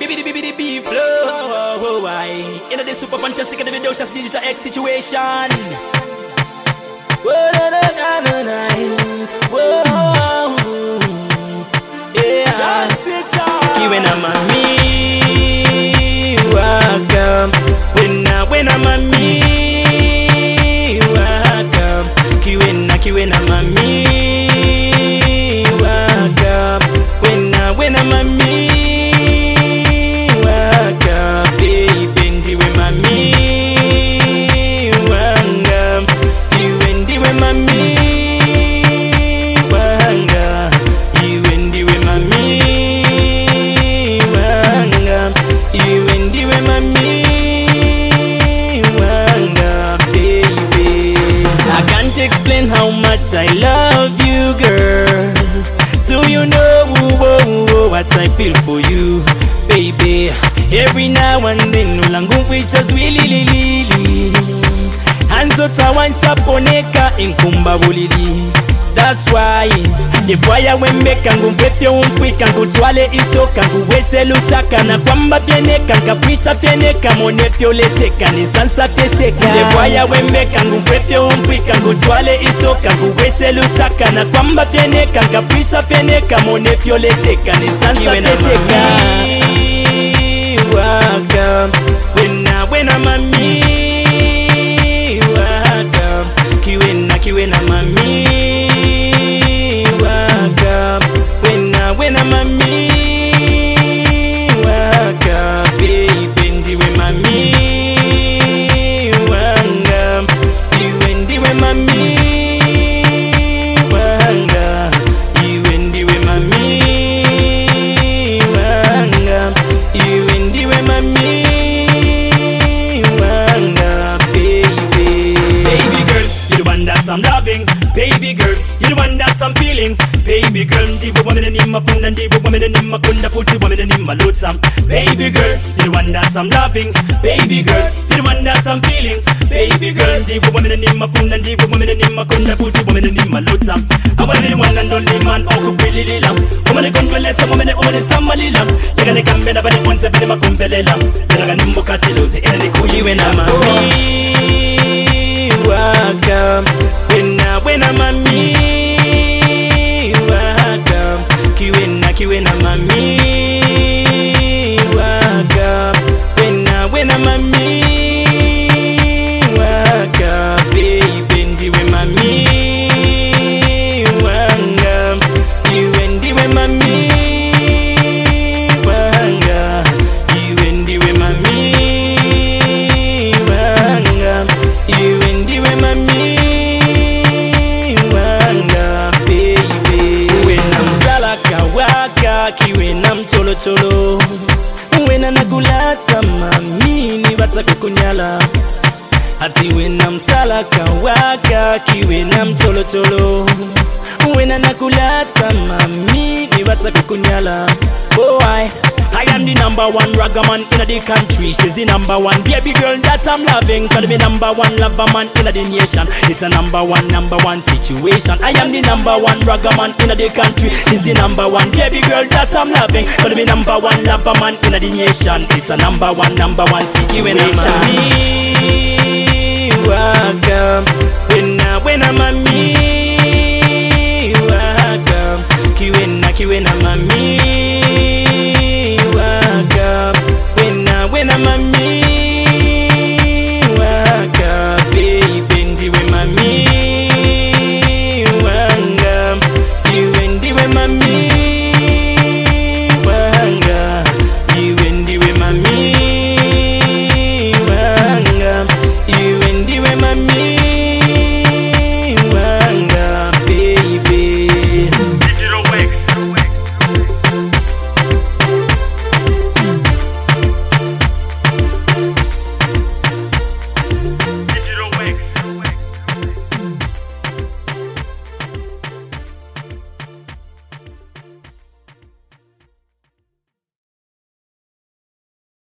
BBB flow. Why? In the super fantastic and the videocious digital X situation. Whoa, na, na, na, whoa, yeah. Kiwe na mami, welcome. When I'm mami, welcome. Kiwe na mami, welcome. When I'm mami, welcome. Baby, ndiwe mami, welcome. Iwe ndiwe mami, welcome. Iwe ndiwe mami, welcome. Iwe ndiwe mami, welcome, baby. I can't explain how much I love you, girl. Do you know what I feel for you, baby? Every now and then, ulangu wishes wilili. Hanzo tawansa poneka inkumba bulili. That's why if waya wembeka ngumfefyo umfwika ngutwale isoka nguweshe lusaka na kwamba pieneka ngapwisha pieneka monefyo leseka nisansa piesheka. If waya wembeka ngumfefyo umfwika ngutwale isoka nguweshe lusaka na kwamba pieneka ngapwisha pieneka monefyo leseka nisansa piesheka. Welcome, when I'm mami, welcome. Kiwe na mami, welcome. When I'm mami, welcome. Baby, ndiwe mami, welcome. Iwe ndiwe mami, welcome. Iwe ndiwe mami, welcome. Iwe ndiwe mami, welcome, baby. Baby girl, you're the one that I'm loving. Baby girl, you're the one that I'm feeling. Baby girl, ndiwe woman in my phone, ndiwe woman in my kunda, puti woman in my lotam. Baby girl, you're the one that I'm loving. Baby girl, you're the one that I'm feeling. Baby girl, ndiwe woman in my phone, ndiwe woman in my kunda, puti woman in my lotam. I want the one and only man, oh kubili lilam. Woman kongelesa, woman samalilam. Yaga ne kambena bani once bani makumbelelam. Yaga nimbo katiluzi ina ni kuyiwe na mami. Welcome, when I'm mami, welcome. Kiwe na mami, welcome. When I'm mami, welcome. Baby, ndiwe mami, welcome. Iwe ndiwe mami, welcome. Iwe ndiwe mami, welcome. Iwe ndiwe mami, welcome, baby. Wena mzalaka waka, kiwena mcholo. Wena nagulata mami, ni bata kukunyala. Hati wena msalaka waka, kiwena mcholo. Wena nagulata mami, ni bata kukunyala. Oh, I am the number one ragaman in the country. She's the number one baby girl that I'm loving. Call me number one lover man in the nation. It's a number one situation. I am the number one ragaman in the country. She's the number one baby girl that I'm loving. Call me number one lover man in the nation. It's a number one situation. Welcome, when I'm mami, welcome. Kiwe na mami,